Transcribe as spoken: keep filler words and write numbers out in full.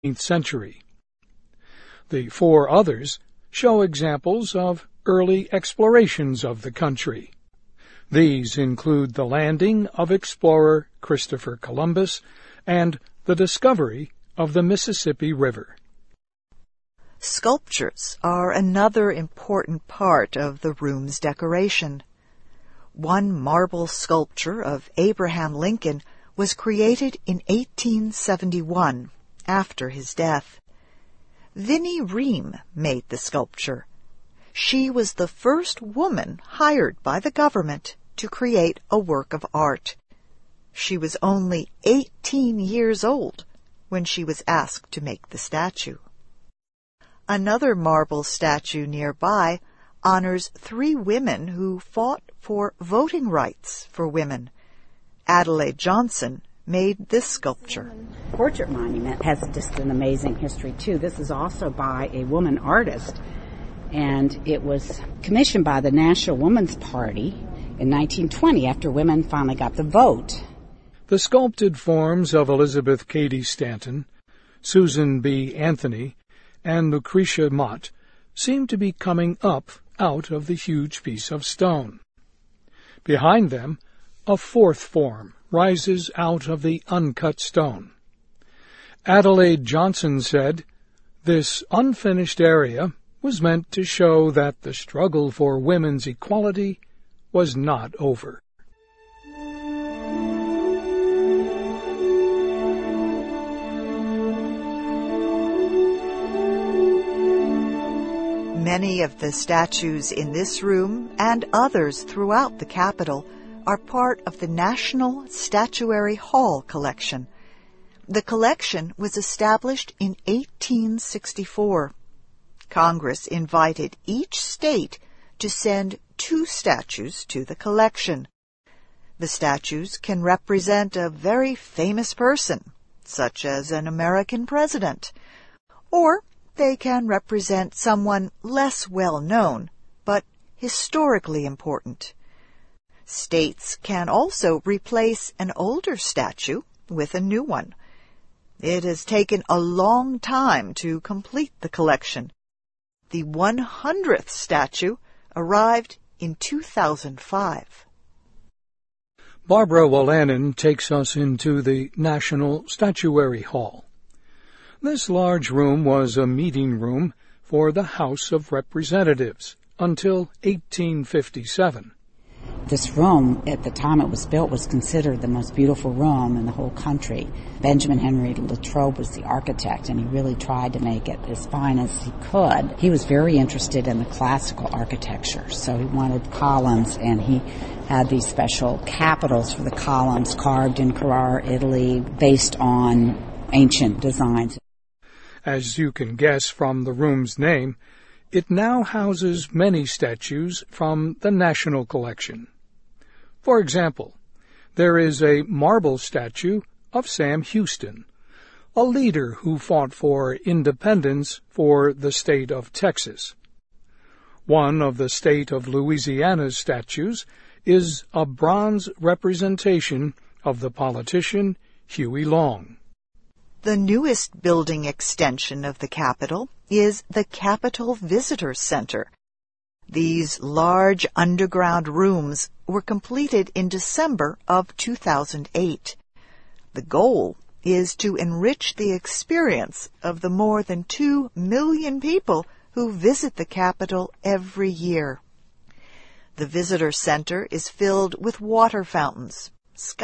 eighteenth century. The four others show examples of early explorations of the country. These include the landing of explorer Christopher Columbus and the discovery of the Mississippi River. Sculptures are another important part of the room's decoration. One marble sculpture of Abraham Lincoln was created in eighteen seventy-one, after his death. Vinnie Ream made the sculpture. She was the first woman hired by the government to create a work of art. She was only eighteen years old when she was asked to make the statue. Another marble statue nearby honors three women who fought for voting rights for women. Adelaide Johnson made this sculpture. Portrait monument has just an amazing history, too. This is also by a woman artist, and it was commissioned by the National Woman's Party in nineteen twenty after women finally got the vote. The sculpted forms of Elizabeth Cady Stanton, Susan B. Anthony, and Lucretia Mott seem to be coming up out of the huge piece of stone. Behind them, a fourth form rises out of the uncut stone. Adelaide Johnson said, "This unfinished area was meant to show that the struggle for women's equality was not over." Many of the statues in this room and others throughout the Capitol are part of the National Statuary Hall collection. The collection was established in eighteen sixty-four. Congress invited each state to send two statues to the collection. The statues can represent a very famous person, such as an American president, or they can represent someone less well known, but historically important. States can also replace an older statue with a new one. It has taken a long time to complete the collection. The one hundredth statue arrived in two thousand five. Barbara Wolanin takes us into the National Statuary Hall. This large room was a meeting room for the House of Representatives until eighteen fifty-seven. This room, at the time it was built, was considered the most beautiful room in the whole country. Benjamin Henry Latrobe was the architect, and he really tried to make it as fine as he could. He was very interested in the classical architecture, so he wanted columns, and he had these special capitals for the columns carved in Carrara, Italy, based on ancient designs. As you can guess from the room's name, it now houses many statues from the National Collection. For example, there is a marble statue of Sam Houston, a leader who fought for independence for the state of Texas. One of the state of Louisiana's statues is a bronze representation of the politician Huey Long. The newest building extension of the Capitol is the Capitol Visitor Center. These large underground rooms were completed in December of two thousand eight. The goal is to enrich the experience of the more than two million people who visit the Capitol every year. The Visitor Center is filled with water fountains,